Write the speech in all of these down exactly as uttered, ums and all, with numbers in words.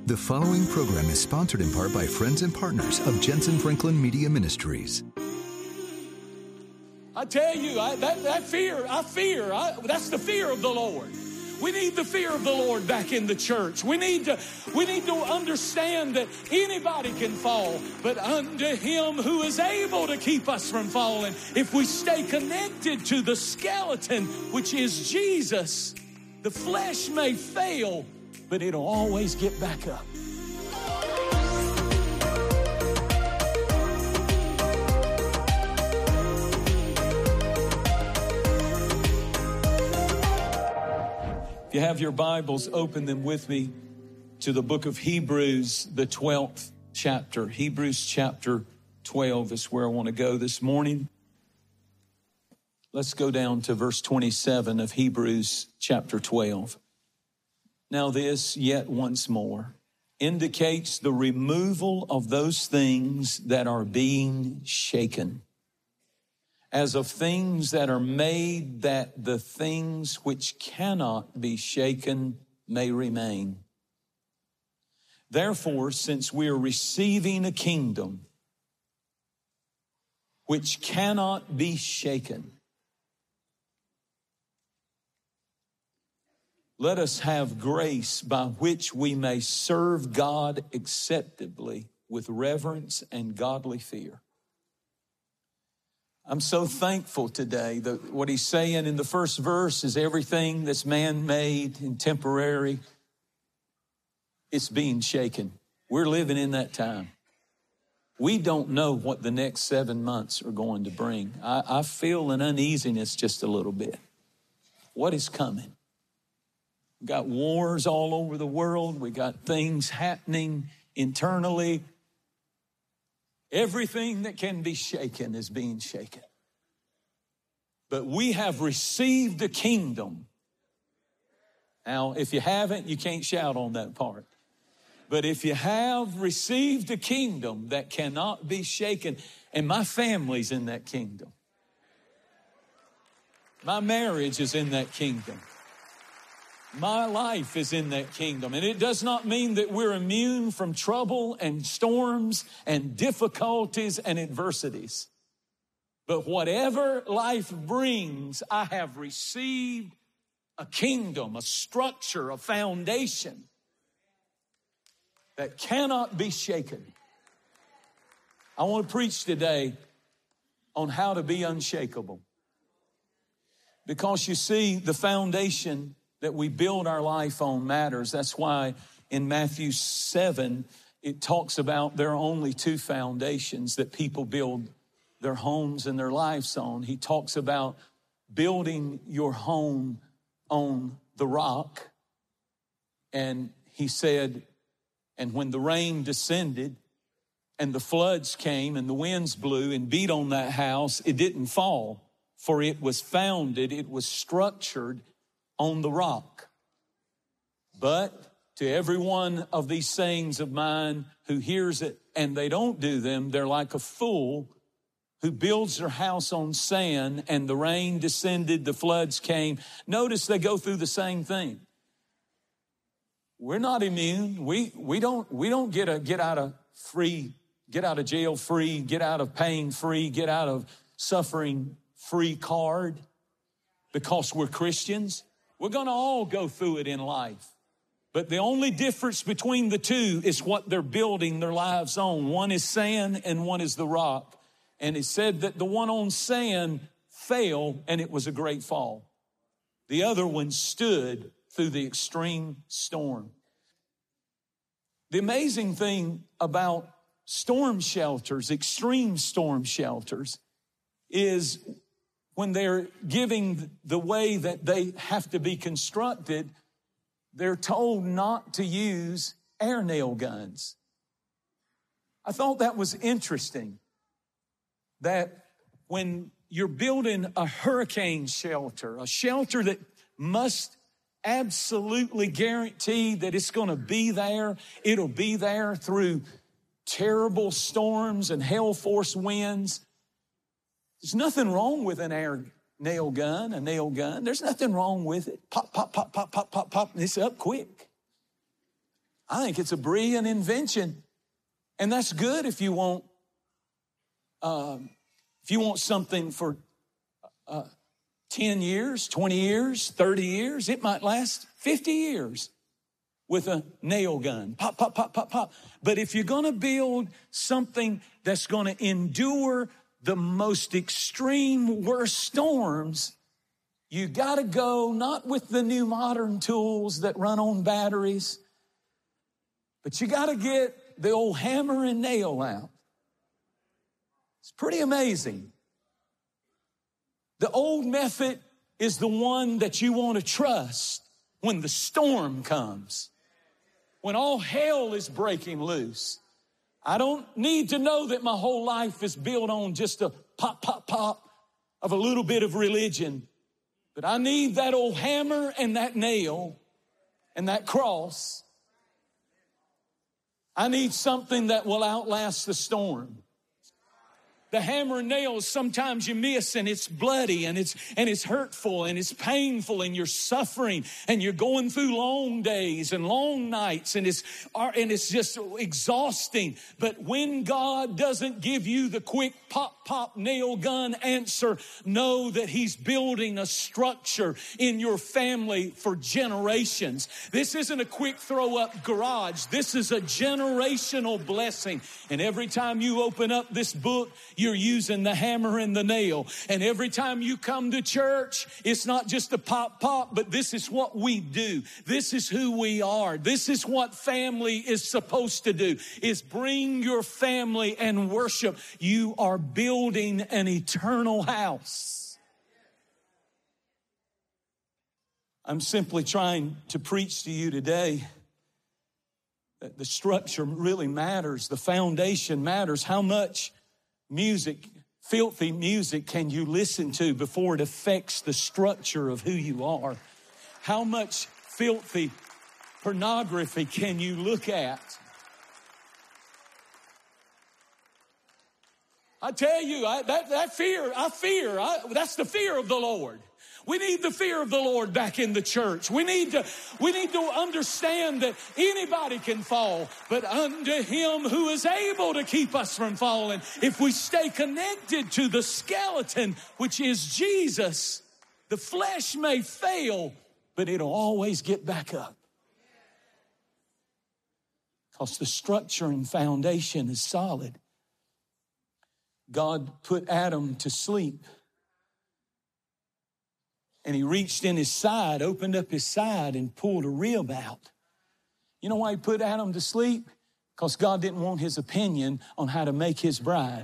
The following program is sponsored in part by friends and partners of Jensen Franklin Media Ministries. I tell you, I, that, that fear, I fear, I, that's the fear of the Lord. We need the fear of the Lord back in the church. We need to, we need to understand that anybody can fall, but unto Him who is able to keep us from falling, if we stay connected to the skeleton, which is Jesus, the flesh may fail, but it'll always get back up. If you have your Bibles, open them with me to the book of Hebrews, the twelfth chapter. Hebrews chapter twelve is where I want to go this morning. Let's go down to verse twenty-seven of Hebrews chapter twelve. Now this, yet once more, indicates the removal of those things that are being shaken, as of things that are made, that the things which cannot be shaken may remain. Therefore, since we are receiving a kingdom which cannot be shaken, let us have grace by which we may serve God acceptably with reverence and godly fear. I'm so thankful today that what he's saying in the first verse is everything that's man-made and temporary, it's being shaken. We're living in that time. We don't know what the next seven months are going to bring. I, I feel an uneasiness just a little bit. What is coming? We got wars all over the world. We got things happening internally. Everything that can be shaken is being shaken. But we have received a kingdom. Now, if you haven't, you can't shout on that part. But if you have received a kingdom that cannot be shaken, and my family's in that kingdom. My marriage is in that kingdom. My life is in that kingdom. And it does not mean that we're immune from trouble and storms and difficulties and adversities. But whatever life brings, I have received a kingdom, a structure, a foundation that cannot be shaken. I want to preach today on how to be unshakable. Because you see, the foundation that we build our life on matters. That's why in Matthew seven, it talks about there are only two foundations that people build their homes and their lives on. He talks about building your home on the rock. And he said, and when the rain descended and the floods came and the winds blew and beat on that house, it didn't fall, for it was founded, it was structured on the rock. But to every one of these sayings of mine who hears it and they don't do them, they're like a fool who builds their house on sand, and the rain descended, the floods came. Notice they go through the same thing. We're not immune. We we don't we don't get a get out of free, get out of jail free, get out of pain free, get out of suffering free card because we're Christians. We're going to all go through it in life. But the only difference between the two is what they're building their lives on. One is sand and one is the rock. And it said that the one on sand fell and it was a great fall. The other one stood through the extreme storm. The amazing thing about storm shelters, extreme storm shelters, is when they're giving the way that they have to be constructed, they're told not to use air nail guns. I thought that was interesting, that when you're building a hurricane shelter, a shelter that must absolutely guarantee that it's going to be there, it'll be there through terrible storms and hell force winds. There's nothing wrong with an air nail gun, a nail gun. There's nothing wrong with it. Pop, pop, pop, pop, pop, pop, pop, and it's up quick. I think it's a brilliant invention. And that's good if you want, um, if you want something for uh, ten years, twenty years, thirty years. It might last fifty years with a nail gun. Pop, pop, pop, pop, pop. But if you're going to build something that's going to endure the most extreme, worst storms, you got to go not with the new modern tools that run on batteries, but you got to get the old hammer and nail out. It's pretty amazing. The old method is the one that you want to trust when the storm comes, when all hell is breaking loose. I don't need to know that my whole life is built on just a pop, pop, pop of a little bit of religion. But I need that old hammer and that nail and that cross. I need something that will outlast the storm. The hammer and nails, sometimes you miss and it's bloody and it's and it's hurtful and it's painful and you're suffering and you're going through long days and long nights and it's and it's just exhausting. But when God doesn't give you the quick pop, pop, nail gun answer, know that He's building a structure in your family for generations. This isn't a quick throw up garage. This is a generational blessing. And every time you open up this book, you're using the hammer and the nail. And every time you come to church, it's not just a pop, pop, but this is what we do. This is who we are. This is what family is supposed to do, is bring your family and worship. You are building an eternal house. I'm simply trying to preach to you today that the structure really matters. The foundation matters. How much music, filthy music, can you listen to before it affects the structure of who you are? How much filthy pornography can you look at? I tell you, I, that, that fear, I fear, I, that's the fear of the Lord. We need the fear of the Lord back in the church. We need to, we need to understand that anybody can fall, but unto Him who is able to keep us from falling, if we stay connected to the skeleton, which is Jesus, the flesh may fail, but it'll always get back up. Because the structure and foundation is solid. God put Adam to sleep. And He reached in His side, opened up His side, and pulled a rib out. You know why He put Adam to sleep? Because God didn't want his opinion on how to make His bride.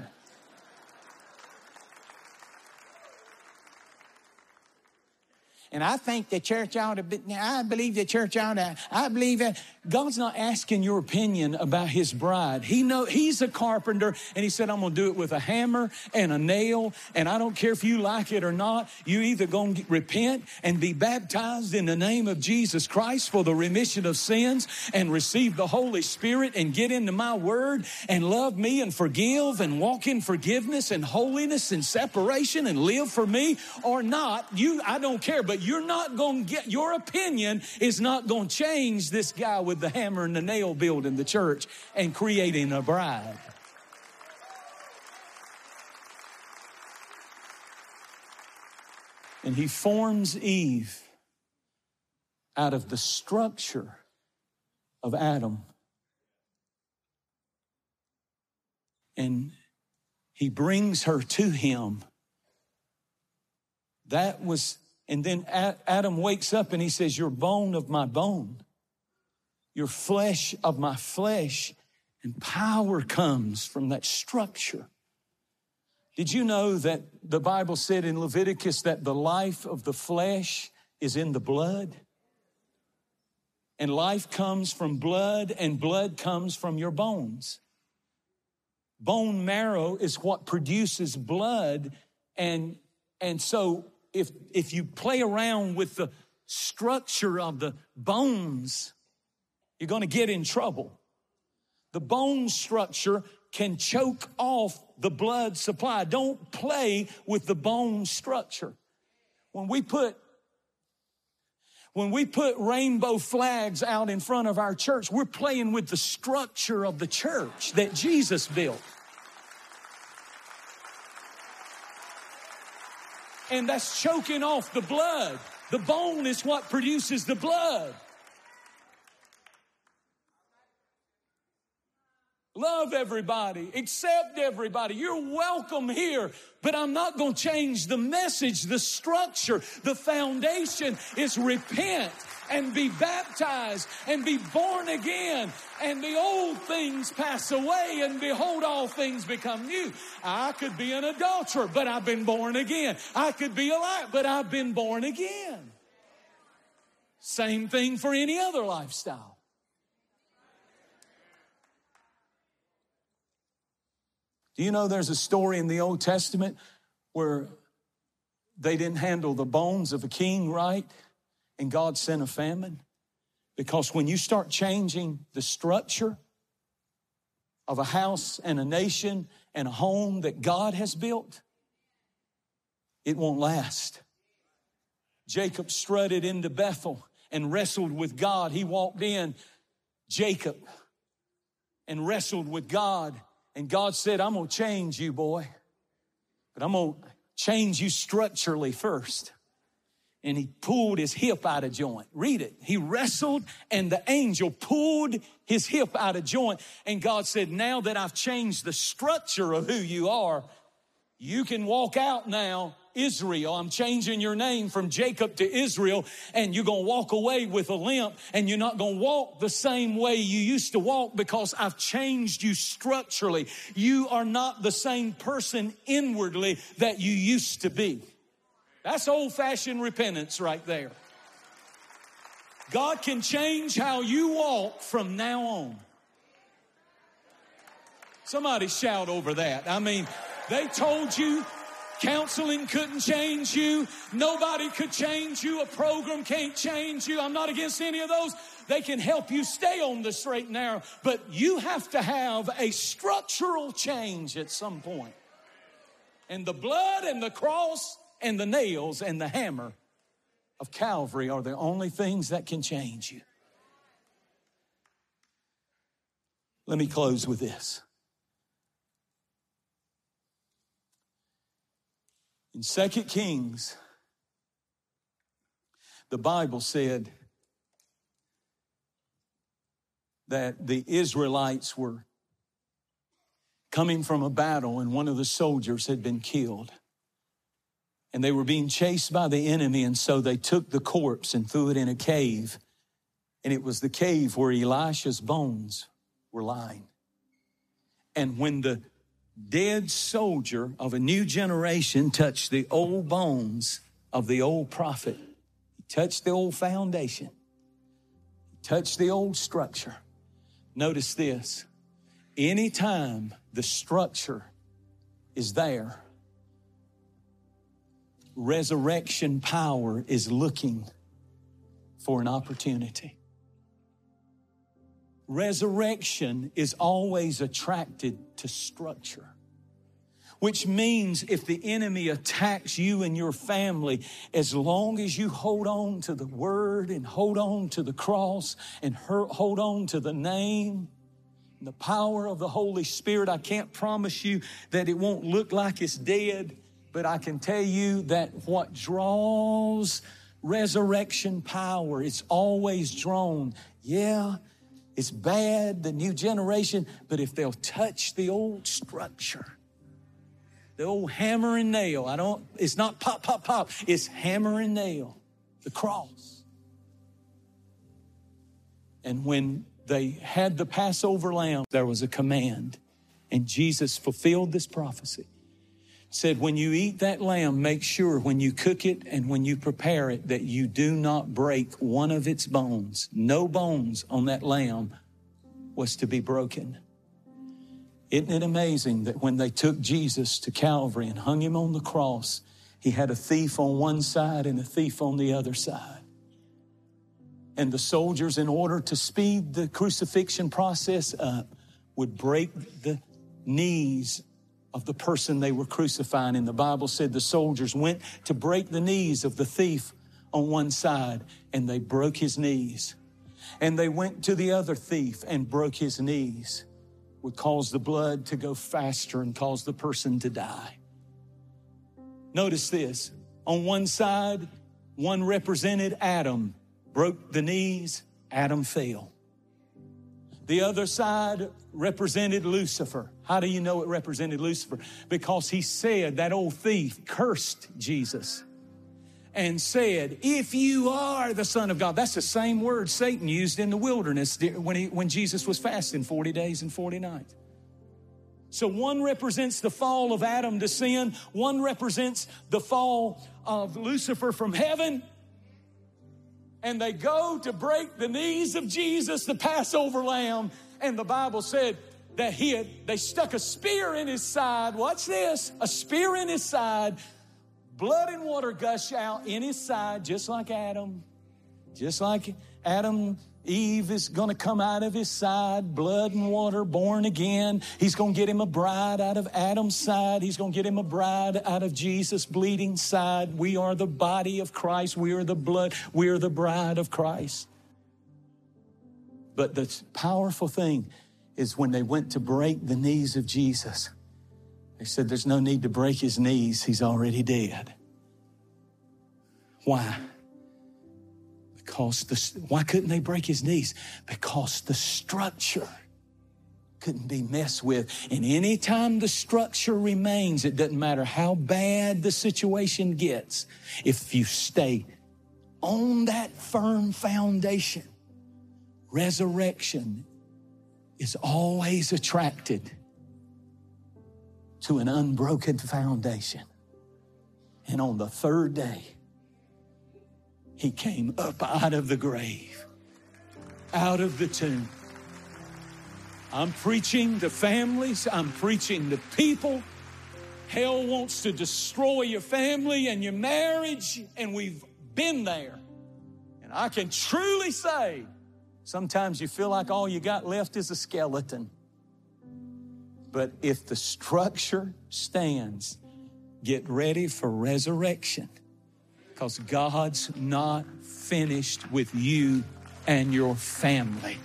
And I think the church ought to be, I believe the church ought to, I believe that God's not asking your opinion about His bride. He know He's a carpenter, and He said, I'm going to do it with a hammer and a nail, and I don't care if you like it or not. You either going to repent and be baptized in the name of Jesus Christ for the remission of sins and receive the Holy Spirit and get into my word and love me and forgive and walk in forgiveness and holiness and separation and live for me, or not. You, I don't care, but you're not going to get, your opinion is not going to change this guy with the hammer and the nail building the church and creating a bride. And He forms Eve out of the structure of Adam. And He brings her to Him. That was And then Adam wakes up and he says, you're bone of my bone. You're flesh of my flesh. And power comes from that structure. Did you know that the Bible said in Leviticus that the life of the flesh is in the blood? And life comes from blood, and blood comes from your bones. Bone marrow is what produces blood. And, and so If if you play around with the structure of the bones, you're going to get in trouble. The bone structure can choke off the blood supply. Don't play with the bone structure. When we put When we put rainbow flags out in front of our church, we're playing with the structure of the church that Jesus built. And that's choking off the blood. The bone is what produces the blood. Love everybody, accept everybody. You're welcome here, but I'm not going to change the message, the structure. The foundation is repent and be baptized and be born again. And the old things pass away, and behold, all things become new. I could be an adulterer, but I've been born again. I could be a liar, but I've been born again. Same thing for any other lifestyle. Do you know there's a story in the Old Testament where they didn't handle the bones of a king right, and God sent a famine? Because when you start changing the structure of a house and a nation and a home that God has built, it won't last. Jacob strutted into Bethel and wrestled with God. He walked in, Jacob, and wrestled with God. And God said, I'm going to change you, boy. But I'm going to change you structurally first. And he pulled his hip out of joint. Read it. He wrestled, and the angel pulled his hip out of joint. And God said, now that I've changed the structure of who you are, you can walk out now, Israel. I'm changing your name from Jacob to Israel, and you're going to walk away with a limp, and you're not going to walk the same way you used to walk because I've changed you structurally. You are not the same person inwardly that you used to be. That's old-fashioned repentance right there. God can change how you walk from now on. Somebody shout over that. I mean, they told you counseling couldn't change you. Nobody could change you. A program can't change you. I'm not against any of those. They can help you stay on the straight and narrow. But you have to have a structural change at some point. And the blood and the cross and the nails and the hammer of Calvary are the only things that can change you. Let me close with this. In Second Kings, the Bible said that the Israelites were coming from a battle, and one of the soldiers had been killed. And they were being chased by the enemy, and so they took the corpse and threw it in a cave. And it was the cave where Elisha's bones were lying. And when the dead soldier of a new generation touched the old bones of the old prophet, he touched the old foundation, he touched the old structure. Notice this. Anytime the structure is there, resurrection power is looking for an opportunity. Resurrection is always attracted to structure, which means if the enemy attacks you and your family, as long as you hold on to the word and hold on to the cross and hold on to the name and the power of the Holy Spirit, I can't promise you that it won't look like it's dead, but I can tell you that what draws resurrection power, it's always drawn, yeah, it's bad, the new generation, but if they'll touch the old structure, the old hammer and nail, I don't, it's not pop, pop, pop, it's hammer and nail, the cross. And when they had the Passover lamb, there was a command, and Jesus fulfilled this prophecy. Said, when you eat that lamb, make sure when you cook it and when you prepare it that you do not break one of its bones. No bones on that lamb was to be broken. Isn't it amazing that when they took Jesus to Calvary and hung him on the cross, he had a thief on one side and a thief on the other side. And the soldiers, in order to speed the crucifixion process up, would break the knees of the person they were crucifying. And the Bible said the soldiers went to break the knees of the thief on one side, and they broke his knees. And they went to the other thief and broke his knees, would cause the blood to go faster and cause the person to die. Notice this. On one side, one represented Adam, broke the knees, Adam fell. The other side represented Lucifer. How do you know it represented Lucifer? Because he said, that old thief cursed Jesus and said, if you are the Son of God. That's the same word Satan used in the wilderness when, he, when Jesus was fasting forty days and forty nights. So one represents the fall of Adam to sin. One represents the fall of Lucifer from heaven. And they go to break the knees of Jesus, the Passover lamb. And the Bible said that he had, they stuck a spear in his side. Watch this, a spear in his side. Blood and water gush out in his side, just like Adam. Just like Adam, Eve is going to come out of his side, blood and water, born again. He's going to get him a bride out of Adam's side. He's going to get him a bride out of Jesus' bleeding side. We are the body of Christ. We are the blood. We are the bride of Christ. But the powerful thing is when they went to break the knees of Jesus, they said, there's no need to break his knees. He's already dead. Why? Because the, why couldn't they break his knees? Because the structure couldn't be messed with. And anytime the structure remains, it doesn't matter how bad the situation gets. If you stay on that firm foundation, resurrection is always attracted to an unbroken foundation. And on the third day, he came up out of the grave, out of the tomb. I'm preaching to families. I'm preaching to people. Hell wants to destroy your family and your marriage, and we've been there. And I can truly say, sometimes you feel like all you got left is a skeleton. But if the structure stands, get ready for resurrection. Because God's not finished with you and your family.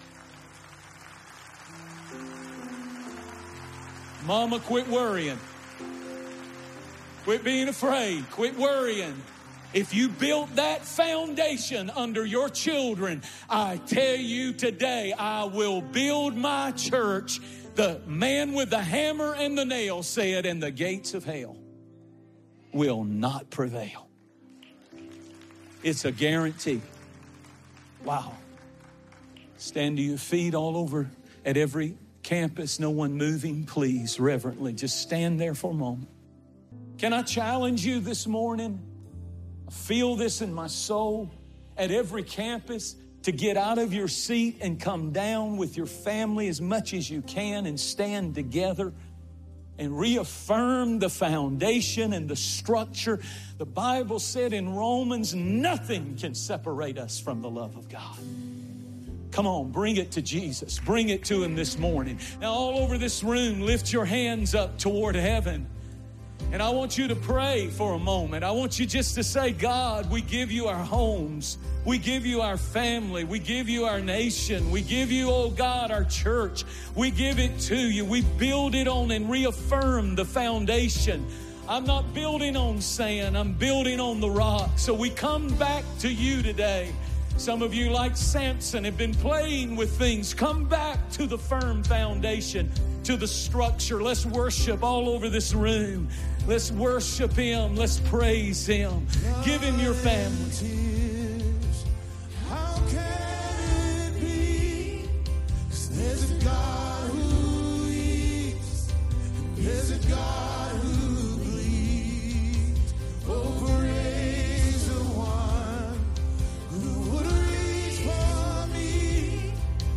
Mama, quit worrying. Quit being afraid. Quit worrying. If you built that foundation under your children, I tell you today, I will build my church. The man with the hammer and the nail said, and the gates of hell will not prevail. It's a guarantee. Wow. Stand to your feet all over at every campus. No one moving, please, reverently. Just stand there for a moment. Can I challenge you this morning? I feel this in my soul. At every campus, to get out of your seat and come down with your family as much as you can and stand together and reaffirm the foundation and the structure. The Bible said in Romans, nothing can separate us from the love of God. Come on, bring it to Jesus. Bring it to him this morning. Now, all over this room, lift your hands up toward heaven. And I want you to pray for a moment. I want you just to say, God, we give you our homes. We give you our family. We give you our nation. We give you, oh God, our church. We give it to you. We build it on and reaffirm the foundation. I'm not building on sand. I'm building on the rock. So we come back to you today. Some of you, like Samson, have been playing with things. Come back to the firm foundation, to the structure. Let's worship all over this room. Let's worship him. Let's praise him. Give him your family. How can it be? 'Cause there's a God who eats. There's a God who bleeds. Over is the one who would reach for me.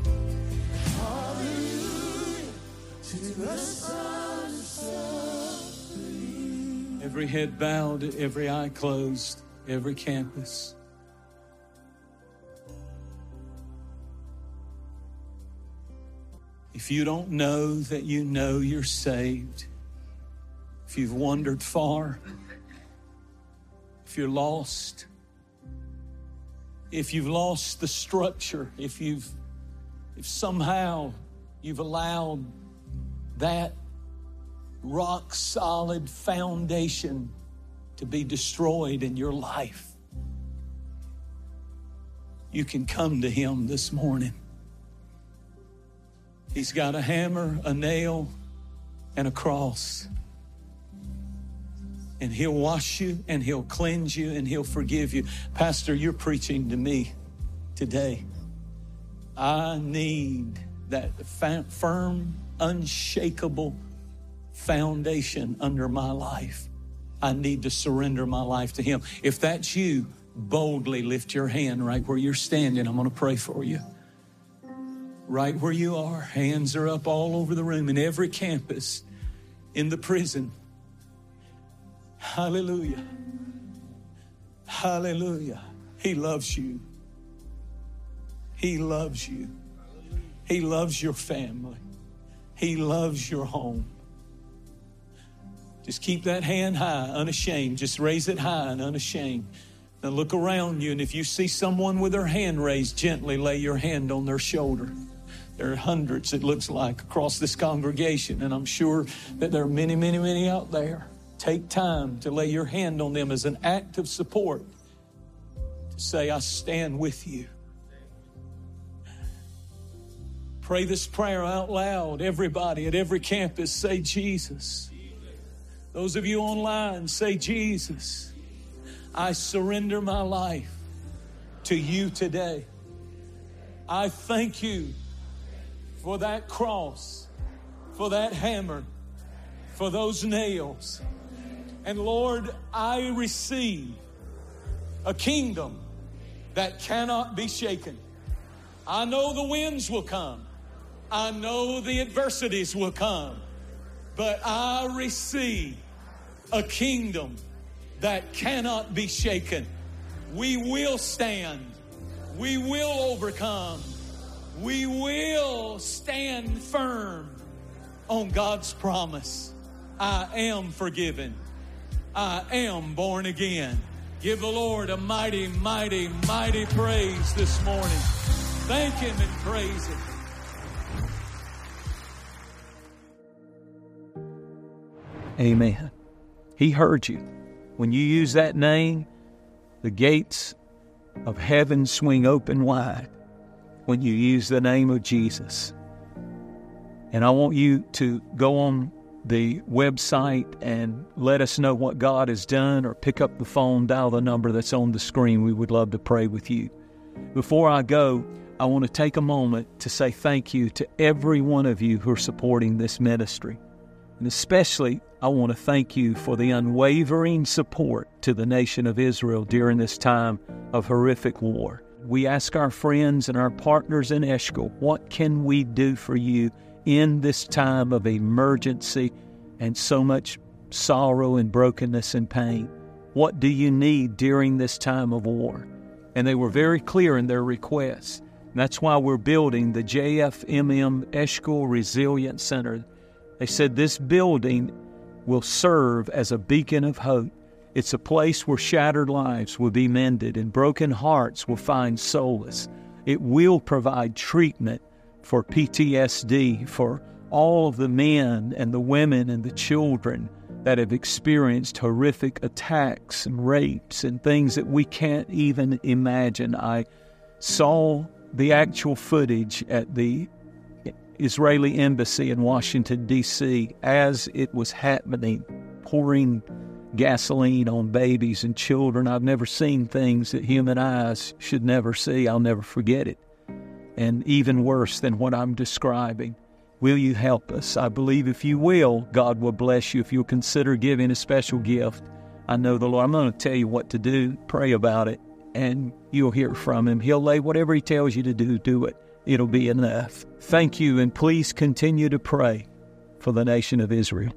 Hallelujah to the Son of suffering. Every head bowed, every eye closed, every campus. If you don't know that you know you're saved, if you've wandered far, if you're lost, if you've lost the structure, if you've, if somehow you've allowed that rock solid foundation to be destroyed in your life, you can come to him this morning. He's got a hammer, a nail, and a cross. And he'll wash you, and he'll cleanse you, and he'll forgive you. Pastor, you're preaching to me today. I need that fa- firm, unshakable foundation under my life. I need to surrender my life to him. If that's you, boldly lift your hand right where you're standing. I'm going to pray for you. Right where you are. Hands are up all over the room, in every campus, in the prison. Hallelujah. Hallelujah. He loves you. He loves you. He loves your family. He loves your home. Just keep that hand high, unashamed. Just raise it high and unashamed. Now look around you, and if you see someone with their hand raised, gently lay your hand on their shoulder. There are hundreds, it looks like, across this congregation, and I'm sure that there are many, many, many out there. Take time to lay your hand on them as an act of support, to say, I stand with you. Pray this prayer out loud. Everybody at every campus, say Jesus. Those of you online, say Jesus. I surrender my life to you today. I thank you for that cross, for that hammer, for those nails. And Lord, I receive a kingdom that cannot be shaken. I know the winds will come. I know the adversities will come. But I receive a kingdom that cannot be shaken. We will stand. We will overcome. We will stand firm on God's promise. I am forgiven. I am born again. Give the Lord a mighty, mighty, mighty praise this morning. Thank him and praise him. Amen. He heard you. When you use that name, the gates of heaven swing open wide when you use the name of Jesus. And I want you to go on the website and let us know what God has done, or pick up the phone, dial the number that's on the screen. We would love to pray with you. Before I go, I want to take a moment to say thank you to every one of you who are supporting this ministry. And especially, I want to thank you for the unwavering support to the nation of Israel during this time of horrific war. We ask our friends and our partners in Eshcol, what can we do for you in this time of emergency and so much sorrow and brokenness and pain? What do you need during this time of war? And they were very clear in their requests. And that's why we're building the J F M M Eshcol Resilience Center. They said this building will serve as a beacon of hope. It's a place where shattered lives will be mended and broken hearts will find solace. It will provide treatment for P T S D, for all of the men and the women and the children that have experienced horrific attacks and rapes and things that we can't even imagine. I saw the actual footage at the Israeli embassy in Washington, D C as it was happening, pouring gasoline on babies and children. I've never seen things that human eyes should never see. I'll never forget it. And even worse than what I'm describing. Will you help us? I believe if you will, God will bless you. If you'll consider giving a special gift, I know the Lord. I'm going to tell you what to do. Pray about it, and you'll hear from him. He'll lay whatever he tells you to do, do it. It'll be enough. Thank you, and please continue to pray for the nation of Israel.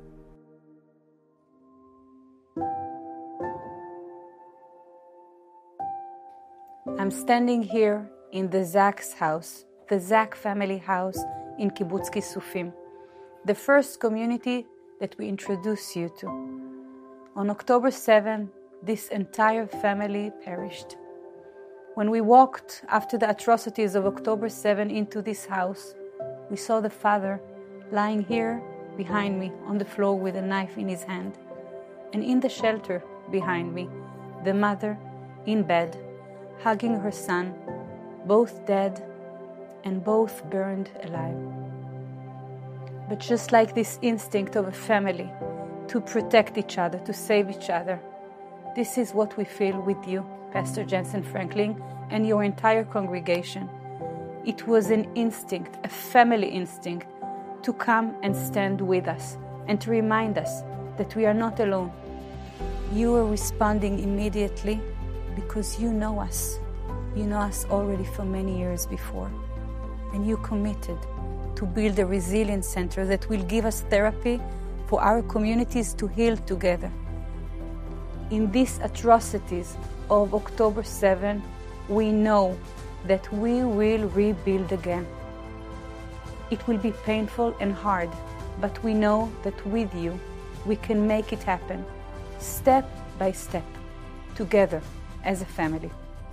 I'm standing here in the Zach's house, the Zach family house in Kibbutz Kisufim, the first community that we introduce you to. On October seventh, this entire family perished. When we walked after the atrocities of October seventh into this house, we saw the father lying here behind me on the floor with a knife in his hand. And in the shelter behind me, the mother in bed, hugging her son, both dead and both burned alive. But just like this instinct of a family to protect each other, to save each other, this is what we feel with you, Pastor Jentezen Franklin, and your entire congregation. It was an instinct, a family instinct, to come and stand with us and to remind us that we are not alone. You are responding immediately because you know us. You know us already for many years before. And you committed to build a resilience center that will give us therapy for our communities to heal together. In these atrocities of October seventh, we know that we will rebuild again. It will be painful and hard, but we know that with you, we can make it happen, step by step, together as a family.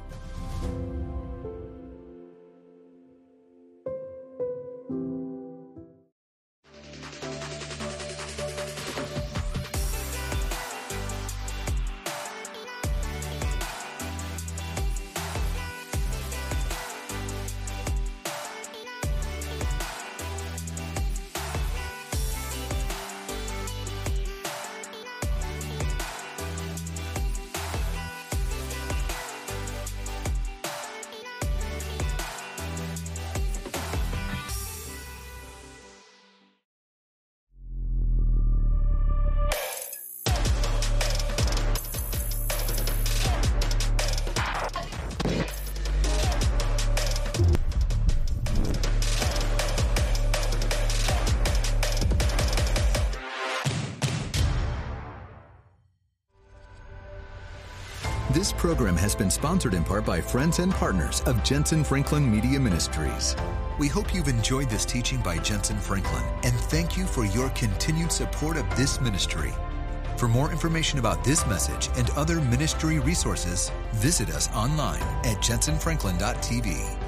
This program has been sponsored in part by friends and partners of Jentezen Franklin Media Ministries. We hope you've enjoyed this teaching by Jentezen Franklin, and thank you for your continued support of this ministry. For more information about this message and other ministry resources, visit us online at jentezen franklin dot t v.